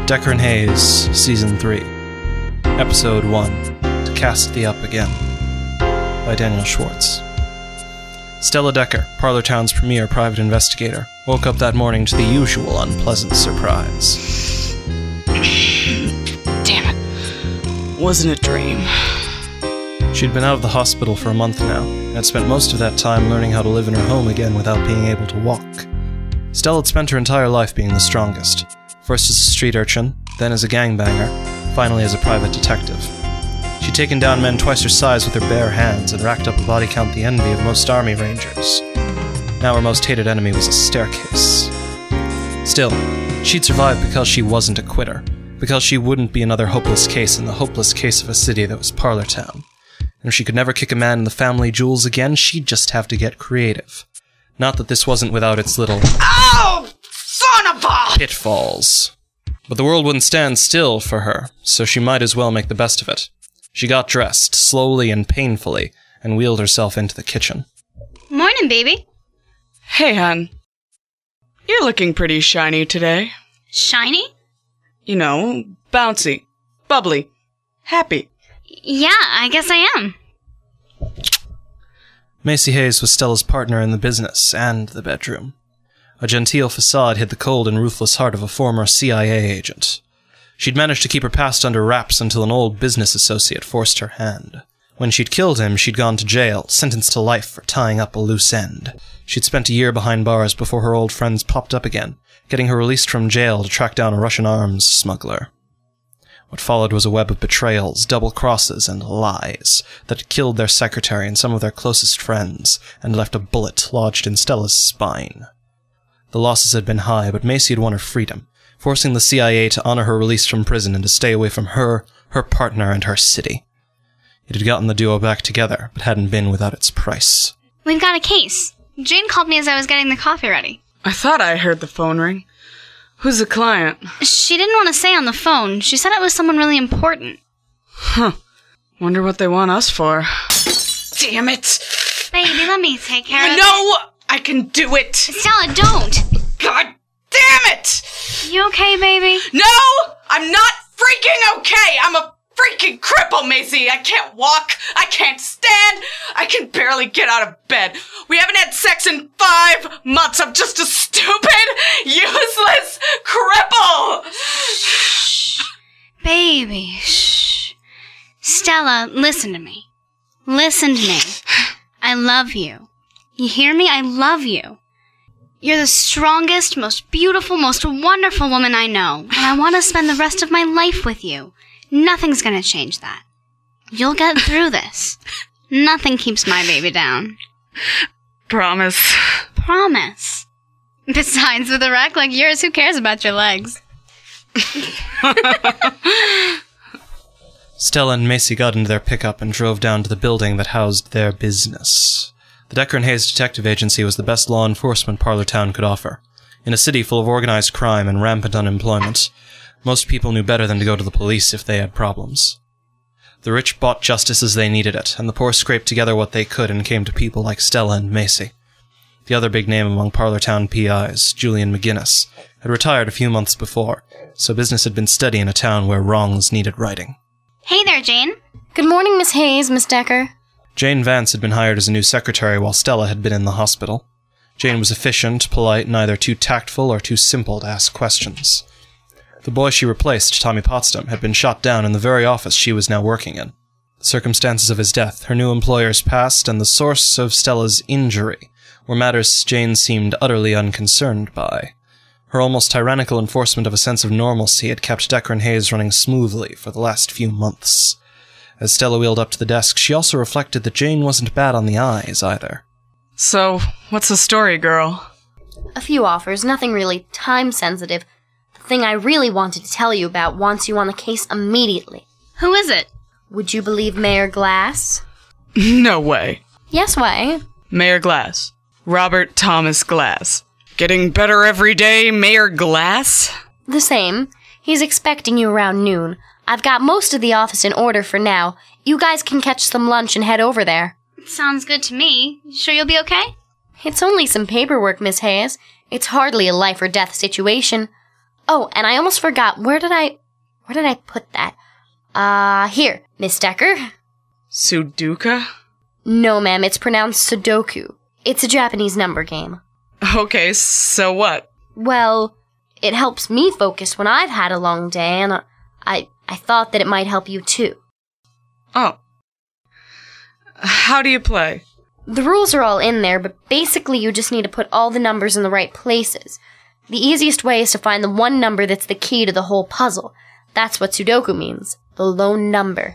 Decker and Hayes, Season 3, Episode 1, To Cast Thee Up Again, by Daniel Schwartz. Stella Decker, Parlortown's premier private investigator, woke up that morning to the usual unpleasant surprise. Damn it. Wasn't a dream. She'd been out of the hospital for a month now, and had spent most of that time learning how to live in her home again without being able to walk. Stella had spent her entire life being the strongest. First as a street urchin, then as a gangbanger, finally as a private detective. She'd taken down men twice her size with her bare hands and racked up a body count the envy of most army rangers. Now her most hated enemy was a staircase. Still, she'd survived because she wasn't a quitter, because she wouldn't be another hopeless case in the hopeless case of a city that was Parlortown. And if she could never kick a man in the family jewels again, she'd just have to get creative. Not that this wasn't without its little... Ow! Son of a... pitfalls. But the world wouldn't stand still for her, so she might as well make the best of it. She got dressed, slowly and painfully, and wheeled herself into the kitchen. Morning, baby. Hey, hon. You're looking pretty shiny today. Shiny? You know, bouncy, bubbly, happy. Yeah, I guess I am. Macy Hayes was Stella's partner in the business and the bedroom. A genteel facade hid the cold and ruthless heart of a former CIA agent. She'd managed to keep her past under wraps until an old business associate forced her hand. When she'd killed him, she'd gone to jail, sentenced to life for tying up a loose end. She'd spent a year behind bars before her old friends popped up again, getting her released from jail to track down a Russian arms smuggler. What followed was a web of betrayals, double crosses, and lies that had killed their secretary and some of their closest friends, and left a bullet lodged in Stella's spine. The losses had been high, but Macy had won her freedom, forcing the CIA to honor her release from prison and to stay away from her partner, and her city. It had gotten the duo back together, but hadn't been without its price. We've got a case. Jane called me as I was getting the coffee ready. I thought I heard the phone ring. Who's the client? She didn't want to say on the phone. She said it was someone really important. Huh. Wonder what they want us for. Damn it! Baby, let me take care of it. No! I can do it! Stella, don't! God damn it! You okay, baby? No! I'm not freaking okay! I'm a freaking cripple, Macy! I can't walk, I can't stand, I can barely get out of bed. We haven't had sex in 5 months. I'm just a stupid, useless cripple! Shh. Baby, shh. Stella, listen to me. Listen to me. I love you. You hear me? I love you. You're the strongest, most beautiful, most wonderful woman I know, and I want to spend the rest of my life with you. Nothing's gonna change that. You'll get through this. Nothing keeps my baby down. Promise. Promise. Besides, with a rack like yours, who cares about your legs? Stella and Macy got into their pickup and drove down to the building that housed their business. The Decker and Hayes Detective Agency was the best law enforcement Parlortown could offer. In a city full of organized crime and rampant unemployment, most people knew better than to go to the police if they had problems. The rich bought justice as they needed it, and the poor scraped together what they could and came to people like Stella and Macy. The other big name among Parlortown PIs, Julian McGinnis, had retired a few months before, so business had been steady in a town where wrongs needed righting. Hey there, Jane. Good morning, Miss Hayes, Miss Decker. Jane Vance had been hired as a new secretary while Stella had been in the hospital. Jane was efficient, polite, neither too tactful or too simple to ask questions. The boy she replaced, Tommy Potsdam, had been shot down in the very office she was now working in. The circumstances of his death, her new employer's past, and the source of Stella's injury were matters Jane seemed utterly unconcerned by. Her almost tyrannical enforcement of a sense of normalcy had kept Decker and Hayes running smoothly for the last few months. As Stella wheeled up to the desk, she also reflected that Jane wasn't bad on the eyes, either. So, what's the story, girl? A few offers, nothing really time-sensitive. The thing I really wanted to tell you about wants you on the case immediately. Who is it? Would you believe Mayor Glass? No way. Yes way. Mayor Glass. Robert Thomas Glass. Getting better every day, Mayor Glass? The same. He's expecting you around noon. I've got most of the office in order for now. You guys can catch some lunch and head over there. Sounds good to me. Sure you'll be okay? It's only some paperwork, Miss Hayes. It's hardly a life-or-death situation. Oh, and I almost forgot. Where did I put that? Here, Miss Decker. Sudoku? No, ma'am, it's pronounced Sudoku. It's a Japanese number game. Okay, so what? Well, it helps me focus when I've had a long day, and I thought that it might help you too. Oh. How do you play? The rules are all in there, but basically you just need to put all the numbers in the right places. The easiest way is to find the one number that's the key to the whole puzzle. That's what Sudoku means, the lone number.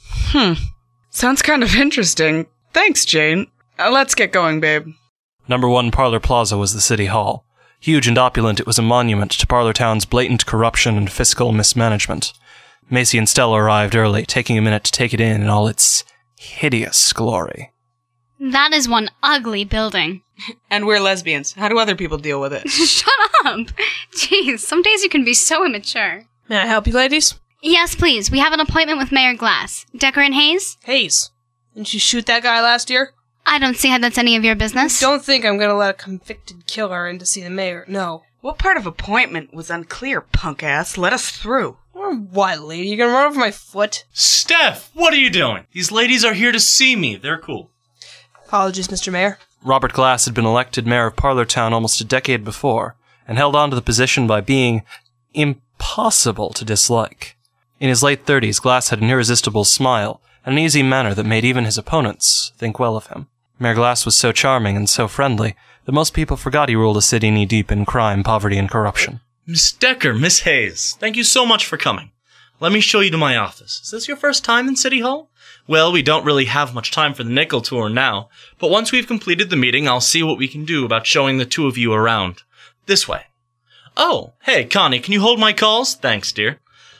Sounds kind of interesting. Thanks, Jane. Let's get going, babe. Number 1 Parlor Plaza was the city hall. Huge and opulent, it was a monument to Parlortown's blatant corruption and fiscal mismanagement. Macy and Stella arrived early, taking a minute to take it in all its hideous glory. That is one ugly building. And we're lesbians. How do other people deal with it? Shut up! Jeez, some days you can be so immature. May I help you, ladies? Yes, please. We have an appointment with Mayor Glass. Decker and Hayes? Hayes. Didn't you shoot that guy last year? I don't see how that's any of your business. Don't think I'm gonna let a convicted killer in to see the mayor. No. What part of appointment was unclear, punk ass? Let us through. Or what, lady? You gonna run over my foot? Steph, what are you doing? These ladies are here to see me. They're cool. Apologies, Mr. Mayor. Robert Glass had been elected mayor of Parlortown almost a decade before, and held on to the position by being impossible to dislike. In his late 30s, Glass had an irresistible smile, and an easy manner that made even his opponents think well of him. Mayor Glass was so charming and so friendly that most people forgot he ruled a city knee-deep in crime, poverty, and corruption. Miss Decker, Miss Hayes, thank you so much for coming. Let me show you to my office. Is this your first time in City Hall? Well, we don't really have much time for the nickel tour now, but once we've completed the meeting, I'll see what we can do about showing the two of you around. This way. Oh, hey, Connie, can you hold my calls? Thanks, dear.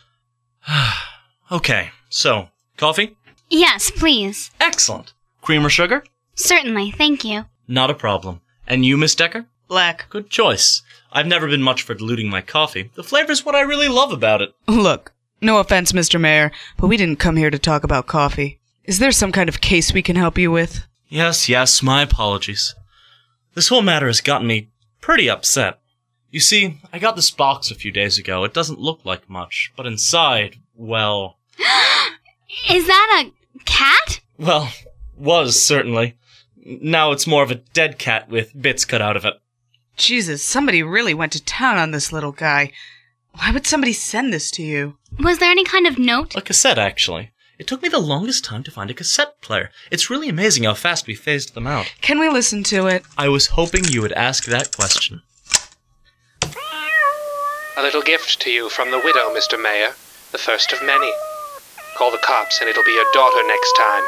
Okay, so, coffee? Yes, please. Excellent. Cream or sugar? Certainly, thank you. Not a problem. And you, Miss Decker? Black. Good choice. I've never been much for diluting my coffee. The flavor's what I really love about it. Look, no offense, Mr. Mayor, but we didn't come here to talk about coffee. Is there some kind of case we can help you with? Yes, my apologies. This whole matter has gotten me pretty upset. You see, I got this box a few days ago. It doesn't look like much, but inside, well... Is that a cat? Well, was, certainly. Now it's more of a dead cat with bits cut out of it. Jesus, somebody really went to town on this little guy. Why would somebody send this to you? Was there any kind of note? A cassette, actually. It took me the longest time to find a cassette player. It's really amazing how fast we phased them out. Can we listen to it? I was hoping you would ask that question. A little gift to you from the widow, Mr. Mayor. The first of many. Call the cops and it'll be your daughter next time.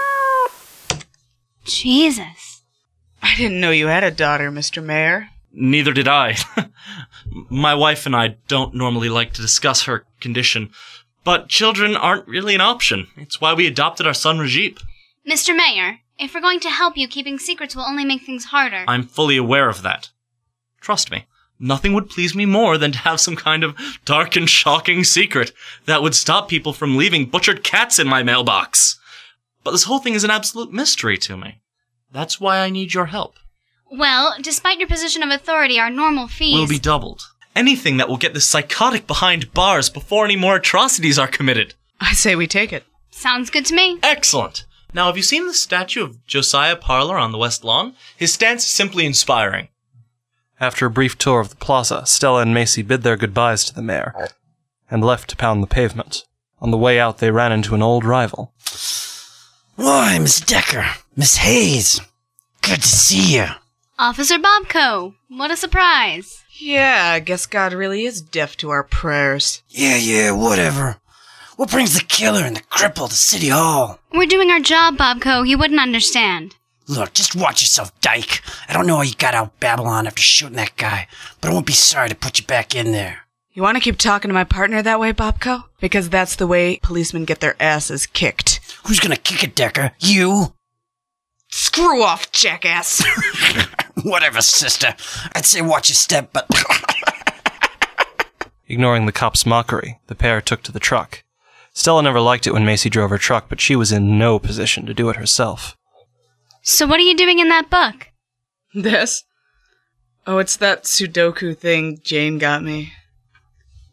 Jesus. I didn't know you had a daughter, Mr. Mayor. Neither did I. My wife and I don't normally like to discuss her condition, but children aren't really an option. It's why we adopted our son Rajib. Mr. Mayor, if we're going to help you, keeping secrets will only make things harder. I'm fully aware of that. Trust me, nothing would please me more than to have some kind of dark and shocking secret that would stop people from leaving butchered cats in my mailbox. But this whole thing is an absolute mystery to me. That's why I need your help. Well, despite your position of authority, our normal fees... will be doubled. Anything that will get this psychotic behind bars before any more atrocities are committed. I say we take it. Sounds good to me. Excellent. Now, have you seen the statue of Josiah Parlor on the West Lawn? His stance is simply inspiring. After a brief tour of the plaza, Stella and Macy bid their goodbyes to the mayor, and left to pound the pavement. On the way out, they ran into an old rival. Why, Miss Decker, Miss Hayes, good to see you. Officer Bobco, what a surprise. Yeah, I guess God really is deaf to our prayers. Yeah, whatever. What brings the killer and the cripple to City Hall? We're doing our job, Bobco. You wouldn't understand. Look, just watch yourself, dyke. I don't know how you got out Babylon after shooting that guy, but I won't be sorry to put you back in there. You want to keep talking to my partner that way, Bobco? Because that's the way policemen get their asses kicked. Who's gonna kick it, Decker? You? Screw off, jackass! Whatever, sister. I'd say watch your step, but... Ignoring the cop's mockery, the pair took to the truck. Stella never liked it when Macy drove her truck, but she was in no position to do it herself. So what are you doing in that book? This? Oh, it's that Sudoku thing Jane got me.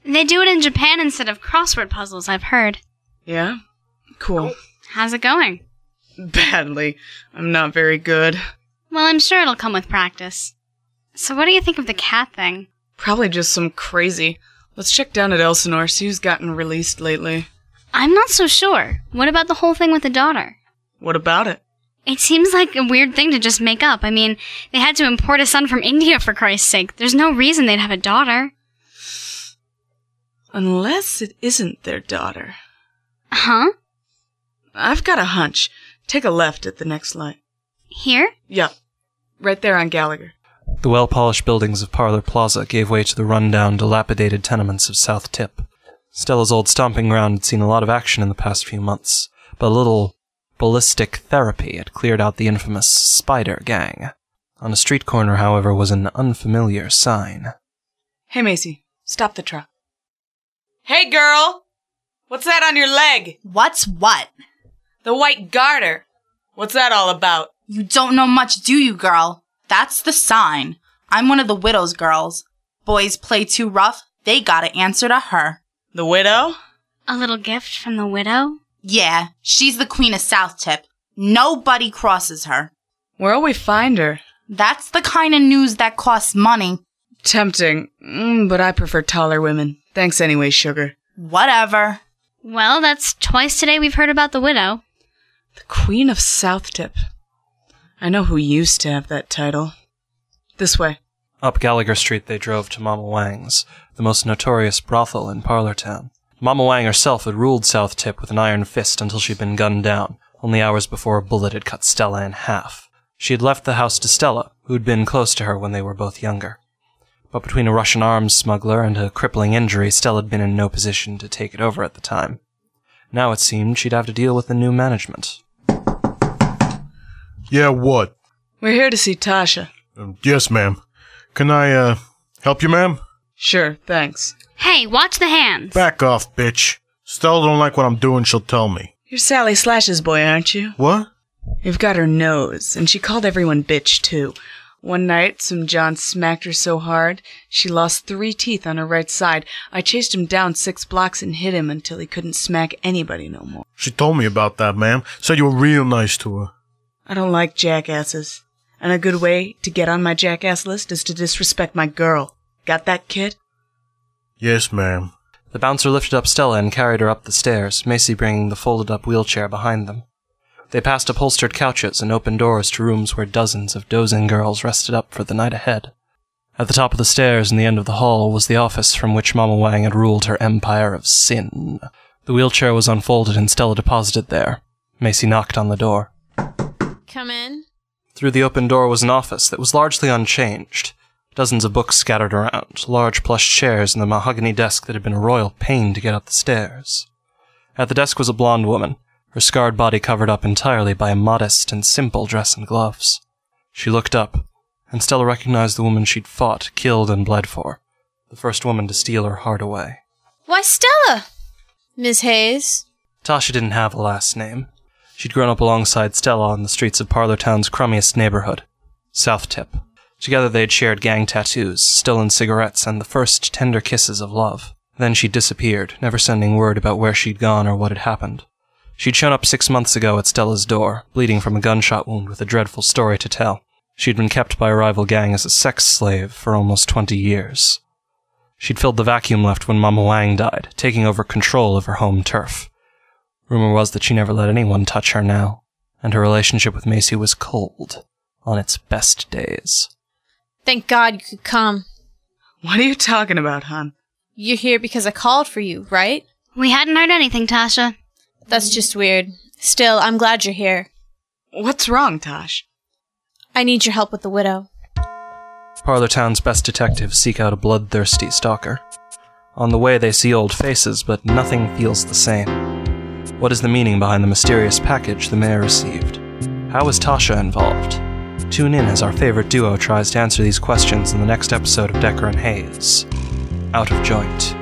They do it in Japan instead of crossword puzzles, I've heard. Yeah? Cool. How's it going? Badly. I'm not very good. Well, I'm sure it'll come with practice. So what do you think of the cat thing? Probably just some crazy. Let's check down at Elsinore, see who's gotten released lately. I'm not so sure. What about the whole thing with the daughter? What about it? It seems like a weird thing to just make up. I mean, they had to import a son from India, for Christ's sake. There's no reason they'd have a daughter. Unless it isn't their daughter. Huh? I've got a hunch. Take a left at the next light. Here? Yup. Right there on Gallagher. The well-polished buildings of Parlor Plaza gave way to the run-down, dilapidated tenements of South Tip. Stella's old stomping ground had seen a lot of action in the past few months, but a little ballistic therapy had cleared out the infamous Spider Gang. On a street corner, however, was an unfamiliar sign. Hey, Macy. Stop the truck. Hey, girl! What's that on your leg? What's what? The white garter. What's that all about? You don't know much, do you, girl? That's the sign. I'm one of the widow's girls. Boys play too rough, they gotta answer to her. The widow? A little gift from the widow? Yeah, she's the queen of South Tip. Nobody crosses her. Where'll we find her? That's the kind of news that costs money. Tempting, but I prefer taller women. Thanks anyway, sugar. Whatever. Well, that's twice today we've heard about the widow. The Queen of South Tip. I know who used to have that title. This way. Up Gallagher Street they drove to Mama Wang's, the most notorious brothel in Parlortown. Mama Wang herself had ruled South Tip with an iron fist until she'd been gunned down, only hours before a bullet had cut Stella in half. She had left the house to Stella, who'd been close to her when they were both younger. But between a Russian arms smuggler and a crippling injury, Stella had been in no position to take it over at the time. Now it seemed she'd have to deal with the new management. Yeah, what? We're here to see Tasha. Yes, ma'am. Can I, help you, ma'am? Sure, thanks. Hey, watch the hands. Back off, bitch. Stella don't like what I'm doing, she'll tell me. You're Sally Slash's boy, aren't you? What? You've got her nose, and she called everyone bitch, too. One night, some John smacked her so hard, she lost 3 teeth on her right side. I chased him down 6 blocks and hit him until he couldn't smack anybody no more. She told me about that, ma'am. Said you were real nice to her. I don't like jackasses. And a good way to get on my jackass list is to disrespect my girl. Got that, kid? Yes, ma'am. The bouncer lifted up Stella and carried her up the stairs, Macy bringing the folded-up wheelchair behind them. They passed upholstered couches and open doors to rooms where dozens of dozing girls rested up for the night ahead. At the top of the stairs in the end of the hall was the office from which Mama Wang had ruled her empire of sin. The wheelchair was unfolded and Stella deposited there. Macy knocked on the door. Come in. Through the open door was an office that was largely unchanged. Dozens of books scattered around, large plush chairs, and the mahogany desk that had been a royal pain to get up the stairs. At the desk was a blonde woman, her scarred body covered up entirely by a modest and simple dress and gloves. She looked up, and Stella recognized the woman she'd fought, killed, and bled for, the first woman to steal her heart away. Why, Stella! Miss Hayes? Tasha didn't have a last name. She'd grown up alongside Stella on the streets of Parlortown's crummiest neighborhood, South Tip. Together they'd shared gang tattoos, stolen cigarettes, and the first tender kisses of love. Then she'd disappeared, never sending word about where she'd gone or what had happened. She'd shown up 6 months ago at Stella's door, bleeding from a gunshot wound with a dreadful story to tell. She'd been kept by a rival gang as a sex slave for almost 20 years. She'd filled the vacuum left when Mama Wang died, taking over control of her home turf. Rumor was that she never let anyone touch her now, and her relationship with Macy was cold, on its best days. Thank God you could come. What are you talking about, hon? You're here because I called for you, right? We hadn't heard anything, Tasha. That's just weird. Still, I'm glad you're here. What's wrong, Tosh? I need your help with the widow. Parlortown's best detectives seek out a bloodthirsty stalker. On the way they see old faces, but nothing feels the same. What is the meaning behind the mysterious package the mayor received? How is Tasha involved? Tune in as our favorite duo tries to answer these questions in the next episode of Decker and Hayes, Out of Joint.